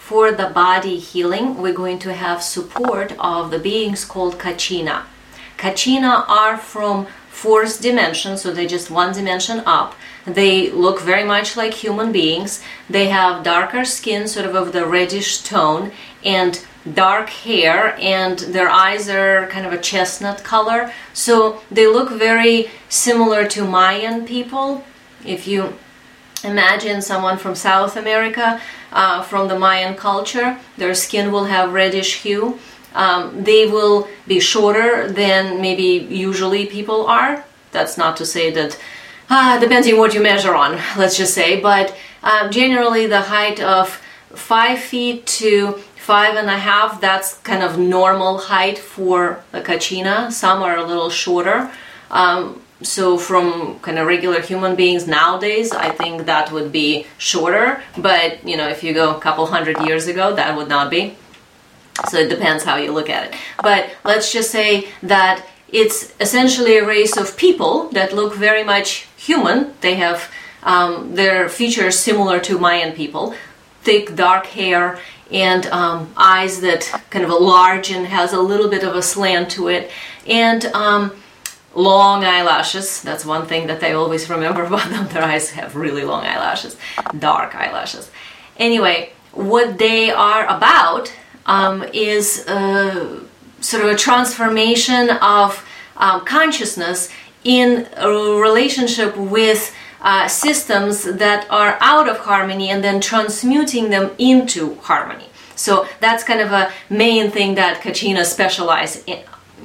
for the body healing, we're going to have support of the beings called Kachina. Kachina are from fourth dimension, so they're just one dimension up. They look very much like human beings. They have darker skin, sort of the reddish tone, and dark hair, and their eyes are kind of a chestnut color. So they look very similar to Mayan people. If you imagine someone from South America, from the Mayan culture, their skin will have reddish hue. They will be shorter than maybe usually people are. That's not to say that, depending what you measure on, let's just say, but generally the height of 5 feet to 5.5, that's kind of normal height for a Kachina. Some are a little shorter. So from kind of regular human beings nowadays, I think that would be shorter. But, you know, if you go a couple hundred years ago, that would not be. So it depends how you look at it. But let's just say that it's essentially a race of people that look very much human. They have their features similar to Mayan people. Thick, dark hair, and eyes that kind of large and has a little bit of a slant to it. And long eyelashes. That's one thing that I always remember about them. Their eyes have really long eyelashes, dark eyelashes. Anyway, what they are about is sort of a transformation of consciousness in a relationship with systems that are out of harmony and then transmuting them into harmony. So that's kind of a main thing that Kachina specialize in.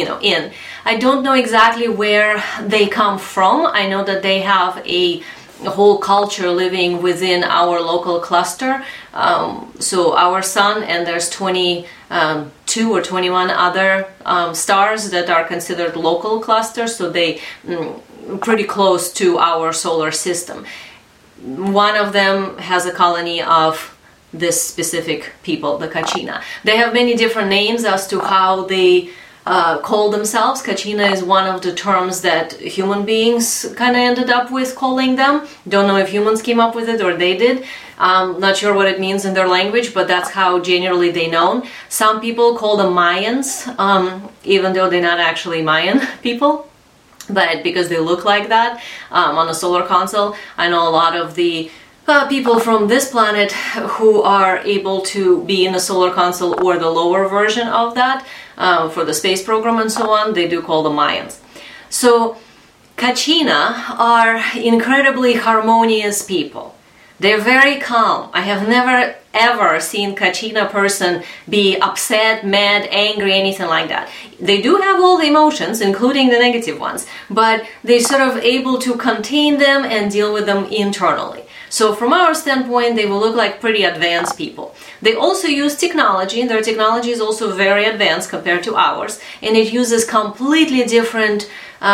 I don't know exactly where they come from. I know that they have a whole culture living within our local cluster. So our sun, and there's 22 or 21 other stars that are considered local clusters, so they pretty close to our solar system. One of them has a colony of this specific people, the Kachina. They have many different names as to how they call themselves. Kachina is one of the terms that human beings kind of ended up with calling them. Don't know if humans came up with it or they did. Not sure what it means in their language, but that's how generally they're known. Some people call them Mayans, even though they're not actually Mayan people, but because they look like that on a solar console. I know a lot of the people from this planet who are able to be in a solar console or the lower version of that for the space program and so on, they do call them Mayans. So Kachina are incredibly harmonious people. They're very calm. I have never ever seen Kachina person be upset, mad, angry, anything like that. They do have all the emotions, including the negative ones, but they're sort of able to contain them and deal with them internally. So from our standpoint, they will look like pretty advanced people. They also use technology, and their technology is also very advanced compared to ours, and it uses completely different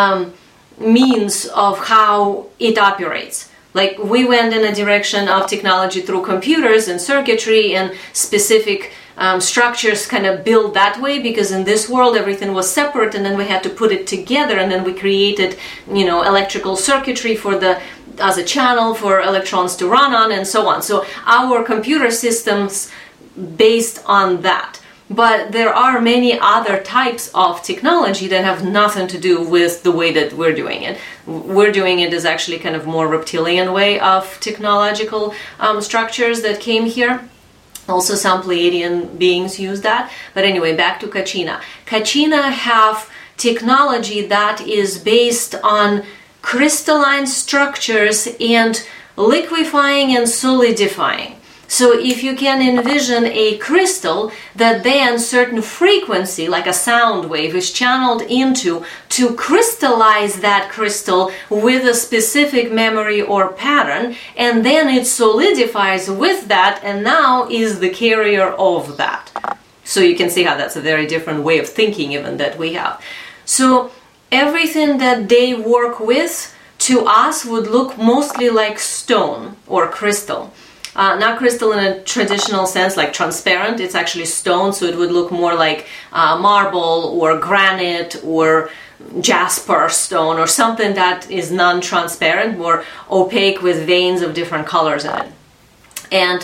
means of how it operates. Like, we went in a direction of technology through computers and circuitry and specific structures kind of built that way, because in this world everything was separate, and then we had to put it together, and then we created, electrical circuitry as a channel for electrons to run on, and so on. So our computer systems based on that. But there are many other types of technology that have nothing to do with the way that we're doing it. We're doing it as actually kind of more reptilian way of technological structures that came here. Also some Pleiadian beings use that. But anyway, back to Kachina. Kachina have technology that is based on crystalline structures and liquefying and solidifying. So if you can envision a crystal that then certain frequency, like a sound wave, is channeled into to crystallize that crystal with a specific memory or pattern, and then it solidifies with that and now is the carrier of that. So you can see how that's a very different way of thinking even that we have. So everything that they work with to us would look mostly like stone or crystal. Not crystal in a traditional sense, like transparent. It's actually stone, so it would look more like marble or granite or jasper stone or something that is non-transparent, more opaque with veins of different colors in it. And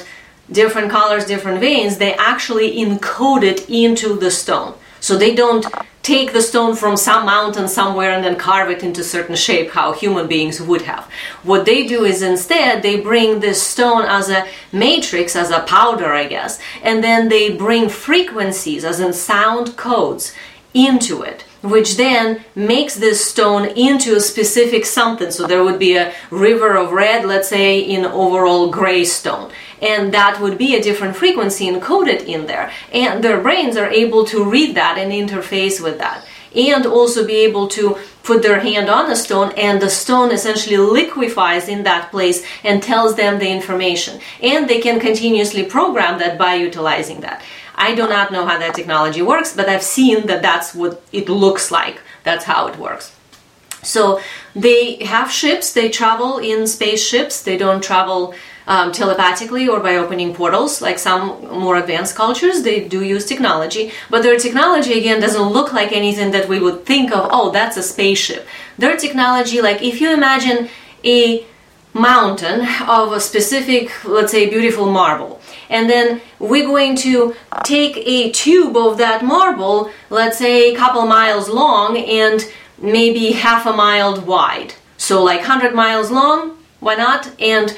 different colors, different veins, they actually encode it into the stone. So they don't take the stone from some mountain somewhere and then carve it into certain shape how human beings would have. What they do is instead they bring this stone as a matrix, as a powder, I guess, and then they bring frequencies, as in sound codes, into it, which then makes this stone into a specific something. So there would be a river of red, let's say, in overall gray stone. And that would be a different frequency encoded in there. And their brains are able to read that and interface with that. And also be able to put their hand on the stone, and the stone essentially liquefies in that place and tells them the information. And they can continuously program that by utilizing that. I do not know how that technology works, but I've seen that that's what it looks like. That's how it works. So they have ships, they travel in spaceships, they don't travel telepathically or by opening portals like some more advanced cultures. They do use technology, but their technology again doesn't look like anything that we would think of, oh, that's a spaceship. Their technology, like if you imagine a mountain of a specific, let's say, beautiful marble, and then we're going to take a tube of that marble, let's say a couple miles long and maybe half a mile wide. So like 100 miles long, why not? And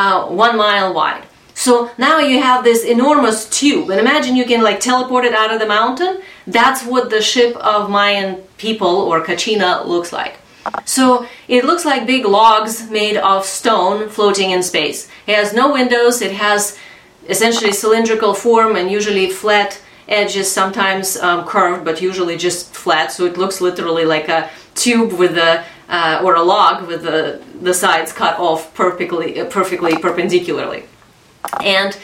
1 mile wide. So now you have this enormous tube, and imagine you can like teleport it out of the mountain. That's what the ship of Mayan people, or Kachina, looks like. So it looks like big logs made of stone floating in space. It has no windows, it has essentially cylindrical form and usually flat edges, sometimes curved, but usually just flat. So it looks literally like a tube with a or a log with the sides cut off perfectly perpendicularly. And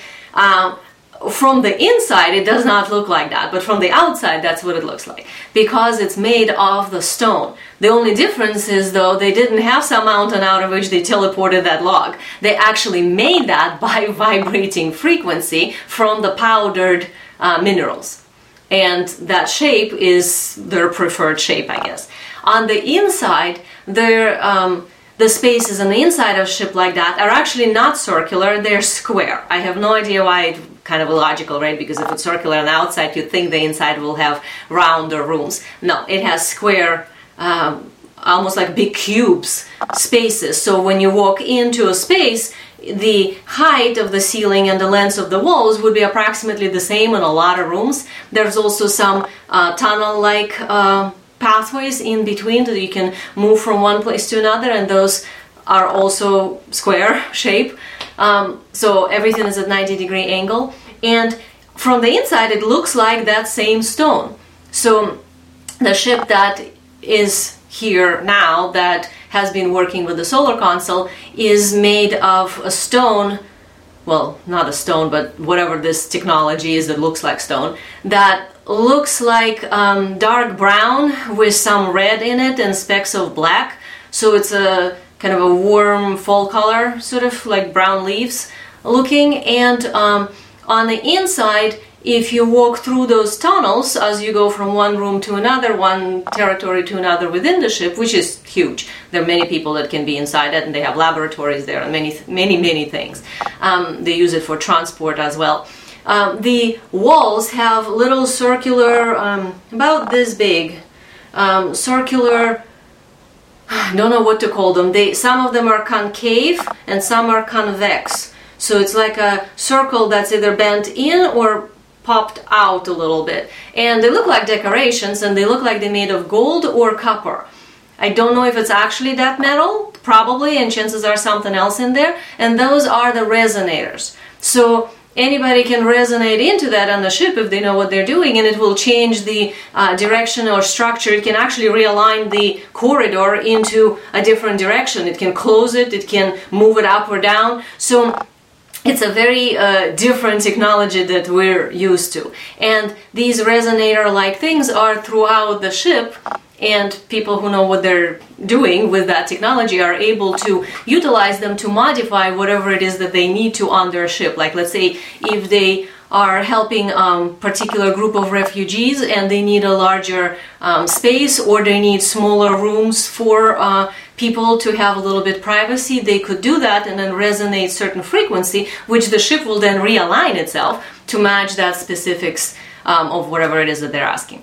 from the inside it does not look like that, but from the outside that's what it looks like, because it's made of the stone. The only difference is, though, they didn't have some mountain out of which they teleported that log. They actually made that by vibrating frequency from the powdered minerals, and that shape is their preferred shape, I guess. On the inside, the spaces on the inside of a ship like that are actually not circular, they're square. I have no idea why. It's kind of illogical, right? Because if it's circular on the outside, you'd think the inside will have rounder rooms. No, it has square, almost like big cubes, spaces. So when you walk into a space, the height of the ceiling and the length of the walls would be approximately the same in a lot of rooms. There's also some tunnel-like pathways in between that you can move from one place to another, and those are also square shape. So everything is at 90-degree angle, and from the inside it looks like that same stone. So the ship that is here now, that has been working with the solar console, is made of a stone, well, not a stone, but whatever this technology is that looks like stone, that looks like dark brown with some red in it and specks of black. So it's a kind of a warm fall color, sort of like brown leaves looking. And on the inside, if you walk through those tunnels as you go from one room to another, one territory to another within the ship, which is huge. There are many people that can be inside it, and they have laboratories there and many things. They use it for transport as well. The walls have little circular, about this big, circular, I don't know what to call them. Some of them are concave and some are convex. So it's like a circle that's either bent in or popped out a little bit. And they look like decorations, and they look like they're made of gold or copper. I don't know if it's actually that metal, probably, and chances are something else in there. And those are the resonators. So anybody can resonate into that on the ship if they know what they're doing, and it will change the direction or structure. It can actually realign the corridor into a different direction. It can close it, it can move it up or down. So it's a very different technology that we're used to. And these resonator-like things are throughout the ship, and people who know what they're doing with that technology are able to utilize them to modify whatever it is that they need to on their ship. Like, let's say if they are helping a particular group of refugees and they need a larger space, or they need smaller rooms for people to have a little bit privacy, they could do that and then resonate certain frequency, which the ship will then realign itself to match that specifics of whatever it is that they're asking.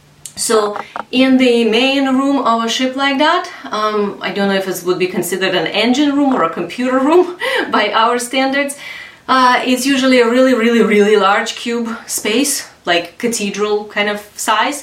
So in the main room of a ship like that, I don't know if it would be considered an engine room or a computer room by our standards. It's usually a really, really, really large cube space, like cathedral kind of size.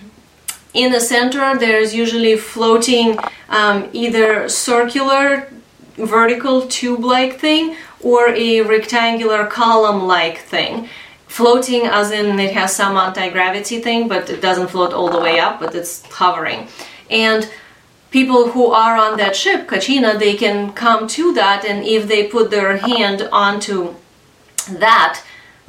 In the center, there's usually floating either circular, vertical tube-like thing or a rectangular column-like thing. Floating as in it has some anti-gravity thing, but it doesn't float all the way up, but it's hovering. And people who are on that ship, Kachina, they can come to that, and if they put their hand onto that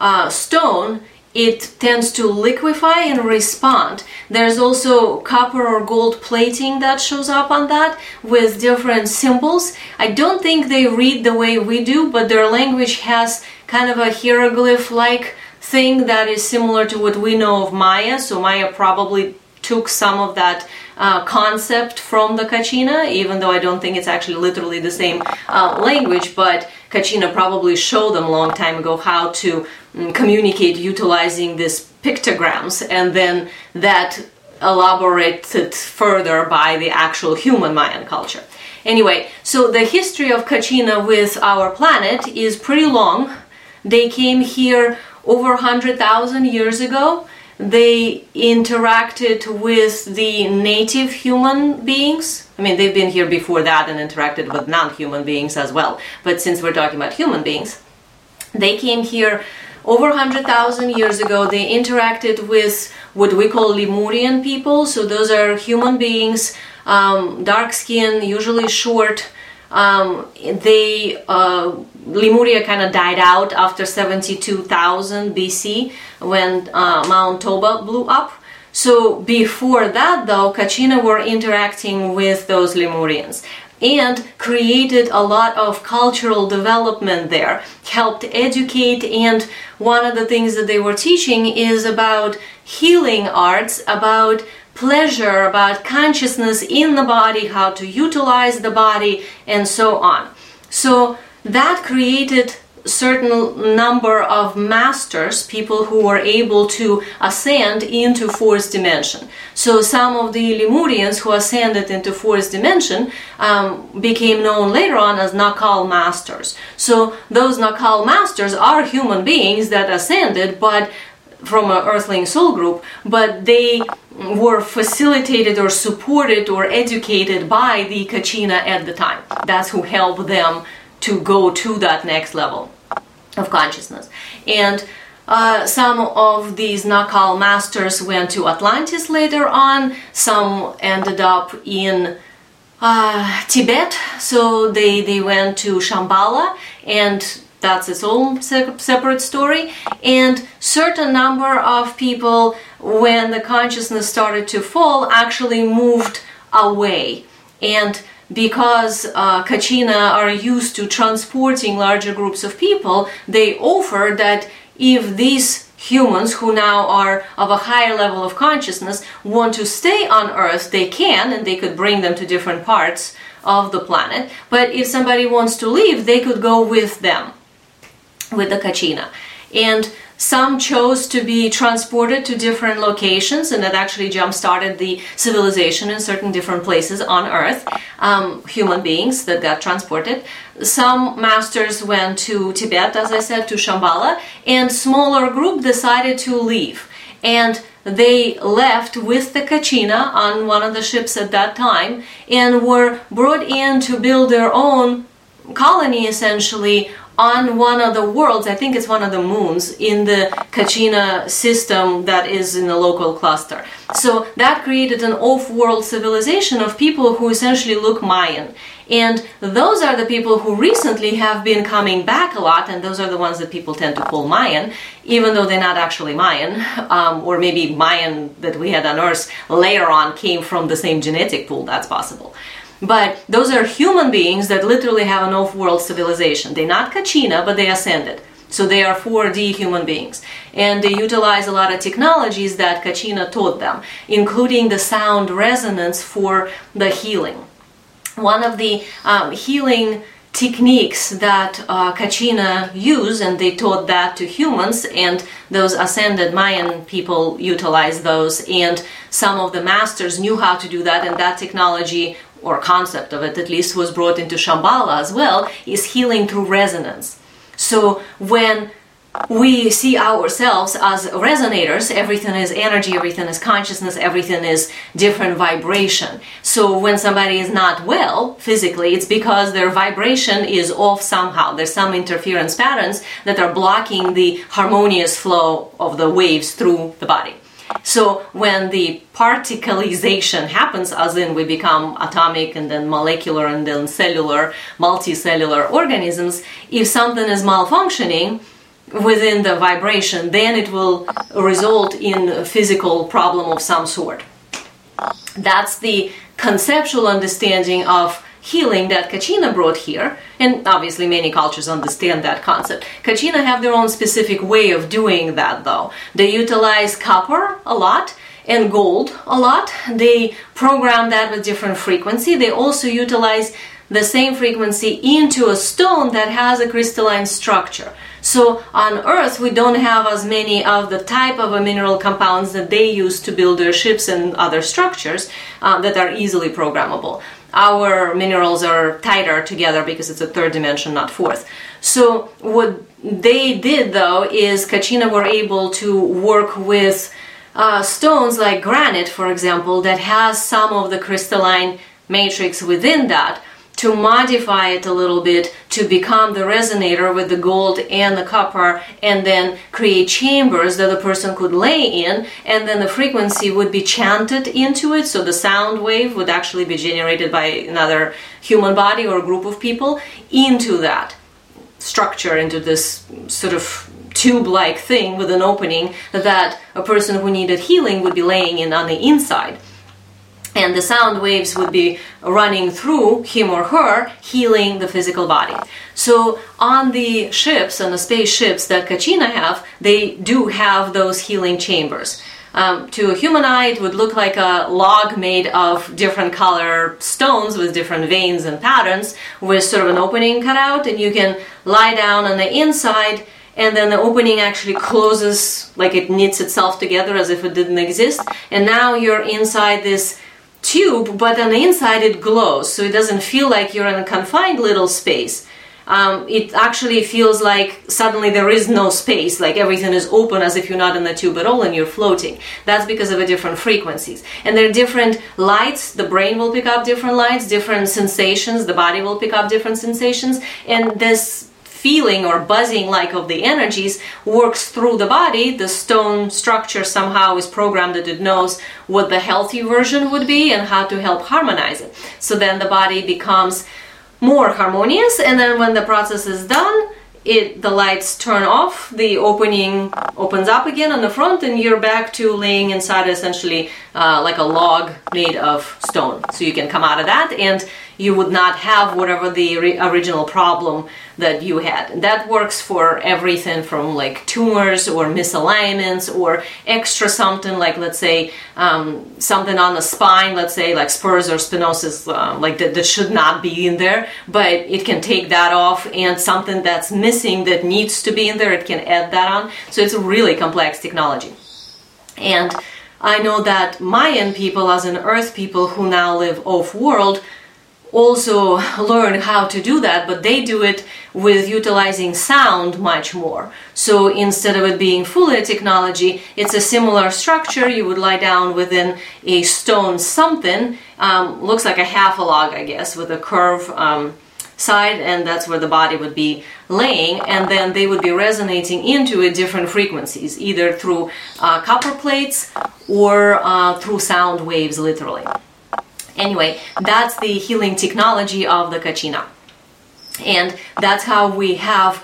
stone, it tends to liquefy and respond. There's also copper or gold plating that shows up on that with different symbols. I don't think they read the way we do, but their language has kind of a hieroglyph-like thing that is similar to what we know of Maya. So Maya probably took some of that concept from the Kachina, even though I don't think it's actually literally the same language, but Kachina probably showed them a long time ago how to communicate utilizing these pictograms, and then that elaborated further by the actual human Mayan culture. Anyway, so the history of Kachina with our planet is pretty long. They came here over 100,000 years ago. They interacted with the native human beings. I mean, they've been here before that and interacted with non-human beings as well. But since we're talking about human beings, they came here over 100,000 years ago. They interacted with what we call Lemurian people. So those are human beings, dark skin, usually short. Lemuria kind of died out after 72,000 BC when Mount Toba blew up. So before that, though, Kachina were interacting with those Lemurians and created a lot of cultural development there, helped educate, and one of the things that they were teaching is about healing arts, about pleasure, about consciousness in the body, how to utilize the body, and so on. So that created a certain number of masters, people who were able to ascend into fourth dimension. So some of the Lemurians who ascended into fourth dimension became known later on as Nakal masters. So those Nakal masters are human beings that ascended, but from an earthling soul group, but they were facilitated or supported or educated by the Kachina at the time. That's who helped them to go to that next level of consciousness. And some of these Nakal masters went to Atlantis later on. Some ended up in Tibet, so they went to Shambhala, and that's its own separate story. And certain number of people, when the consciousness started to fall, actually moved away. And because Kachina are used to transporting larger groups of people, they offer that if these humans who now are of a higher level of consciousness want to stay on Earth, they can, and they could bring them to different parts of the planet. But if somebody wants to leave, they could go with them, with the Kachina. And some chose to be transported to different locations, and that actually jump-started the civilization in certain different places on Earth, human beings that got transported. Some masters went to Tibet, as I said, to Shambhala, and smaller group decided to leave. And they left with the Kachina on one of the ships at that time, and were brought in to build their own colony, essentially, on one of the worlds, I think it's one of the moons, in the Kachina system that is in the local cluster. So that created an off-world civilization of people who essentially look Mayan. And those are the people who recently have been coming back a lot, and those are the ones that people tend to call Mayan, even though they're not actually Mayan, or maybe Mayan that we had on Earth later on came from the same genetic pool, that's possible. But those are human beings that literally have an off-world civilization. They're not Kachina, but they ascended. So they are 4D human beings. And they utilize a lot of technologies that Kachina taught them, including the sound resonance for the healing. One of the healing techniques that Kachina use, and they taught that to humans, and those ascended Mayan people utilize those, and some of the masters knew how to do that, and that technology, or concept of it at least, was brought into Shambhala as well, is healing through resonance. So when we see ourselves as resonators, everything is energy, everything is consciousness, everything is different vibration. So when somebody is not well physically, it's because their vibration is off somehow. There's some interference patterns that are blocking the harmonious flow of the waves through the body. So when the particleization happens, as in we become atomic and then molecular and then cellular, multicellular organisms, if something is malfunctioning within the vibration, then it will result in a physical problem of some sort. That's the conceptual understanding of healing that Kachina brought here, and obviously many cultures understand that concept. Kachina have their own specific way of doing that though. They utilize copper a lot and gold a lot. They program that with different frequency. They also utilize the same frequency into a stone that has a crystalline structure. So on Earth, we don't have as many of the type of mineral compounds that they use to build their ships and other structures that are easily programmable. Our minerals are tighter together because it's a third dimension, not fourth. So what they did though is Kachina were able to work with stones like granite, for example, that has some of the crystalline matrix within that, to modify it a little bit to become the resonator with the gold and the copper, and then create chambers that the person could lay in, and then the frequency would be chanted into it, so the sound wave would actually be generated by another human body or a group of people into that structure, into this sort of tube-like thing with an opening that a person who needed healing would be laying in on the inside. And the sound waves would be running through him or her, healing the physical body. So on the ships, on the spaceships that Kachina have, they do have those healing chambers. To a human eye, it would look like a log made of different color stones with different veins and patterns, with sort of an opening cut out, and you can lie down on the inside, and then the opening actually closes, like it knits itself together as if it didn't exist, and now you're inside this tube, but on the inside it glows, so it doesn't feel like you're in a confined little space. It actually feels like suddenly there is no space, like everything is open as if you're not in the tube at all and you're floating. That's because of the different frequencies. And there are different lights, the brain will pick up different lights, different sensations, the body will pick up different sensations, and this feeling or buzzing like of the energies works through the body. The stone structure somehow is programmed that it knows what the healthy version would be and how to help harmonize it. So then the body becomes more harmonious, and then when the process is done, the lights turn off, the opening opens up again on the front, and you're back to laying inside essentially like a log made of stone. So you can come out of that and you would not have whatever the original problem that you had. And that works for everything from like tumors or misalignments or extra something, like let's say something on the spine, let's say like spurs or stenosis, like that should not be in there, but it can take that off, and something that's missing that needs to be in there, it can add that on. So it's a really complex technology. And I know that Mayan people, as in Earth people who now live off-world, also learn how to do that, but they do it with utilizing sound much more. So instead of it being fully a technology, it's a similar structure. You would lie down within a stone something, looks like a half a log, I guess, with a curve side, and that's where the body would be laying, and then they would be resonating into it different frequencies, either through copper plates or through sound waves, literally. Anyway, that's the healing technology of the Kachina. And that's how we have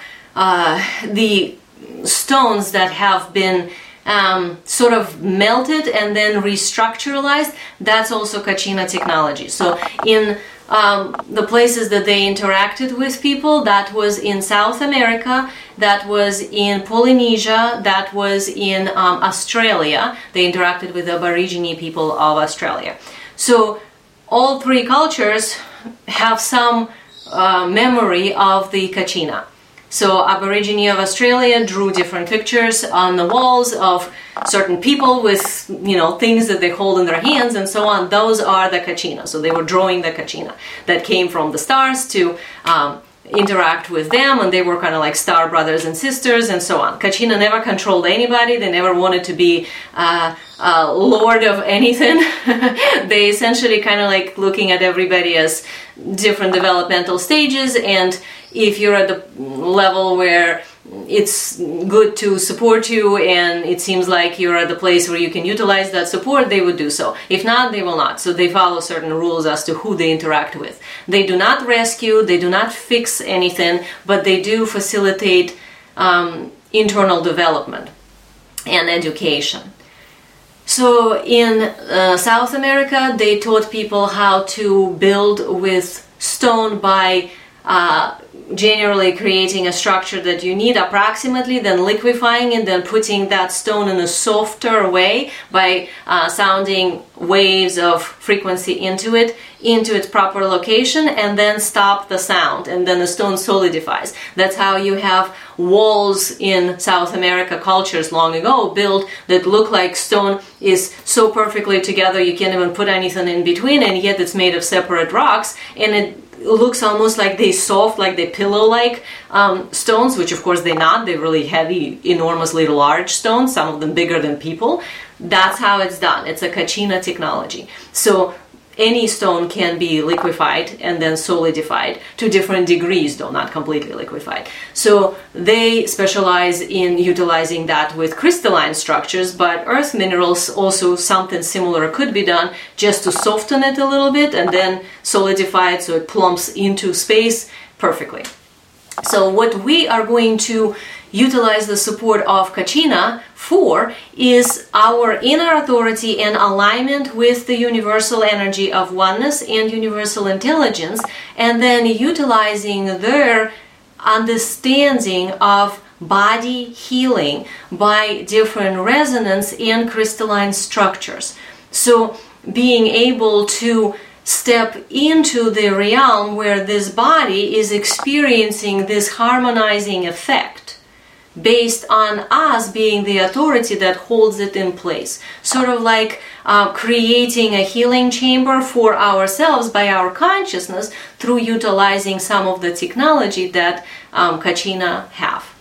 the stones that have been sort of melted and then restructuralized. That's also Kachina technology. So in the places that they interacted with people, that was in South America, that was in Polynesia, that was in Australia. They interacted with the Aborigine people of Australia. So all three cultures have some memory of the Kachina. So Aborigine of Australia drew different pictures on the walls of certain people with, you know, things that they hold in their hands and so on. Those are the Kachina. So they were drawing the Kachina that came from the stars to interact with them, and they were kind of like star brothers and sisters and so on. Kachina never controlled anybody. They never wanted to be lord of anything. They essentially kind of like looking at everybody as different developmental stages, and if you're at the level where it's good to support you and it seems like you're at the place where you can utilize that support, they would do so. If not, they will not. So they follow certain rules as to who they interact with. They do not rescue, they do not fix anything, but they do facilitate internal development and education. So in South America, they taught people how to build with stone by generally creating a structure that you need approximately, then liquefying it, then putting that stone in a softer way by sounding waves of frequency into its proper location, and then stop the sound, and then the stone solidifies. That's how you have walls in South America cultures long ago built that look like stone is so perfectly together you can't even put anything in between, and yet it's made of separate rocks, and it looks almost like they soft, like they pillow-like stones, which of course they're not. They're really heavy, enormously large stones, some of them bigger than people. That's how it's done. It's a Kachina technology. So any stone can be liquefied and then solidified to different degrees, though not completely liquefied. So they specialize in utilizing that with crystalline structures, but earth minerals also something similar could be done, just to soften it a little bit and then solidify it so it plumps into space perfectly. So what we are going to utilize the support of Kachina for is our inner authority and alignment with the universal energy of oneness and universal intelligence, and then utilizing their understanding of body healing by different resonance and crystalline structures. So being able to step into the realm where this body is experiencing this harmonizing effect based on us being the authority that holds it in place. Sort of like creating a healing chamber for ourselves by our consciousness through utilizing some of the technology that Kachina have.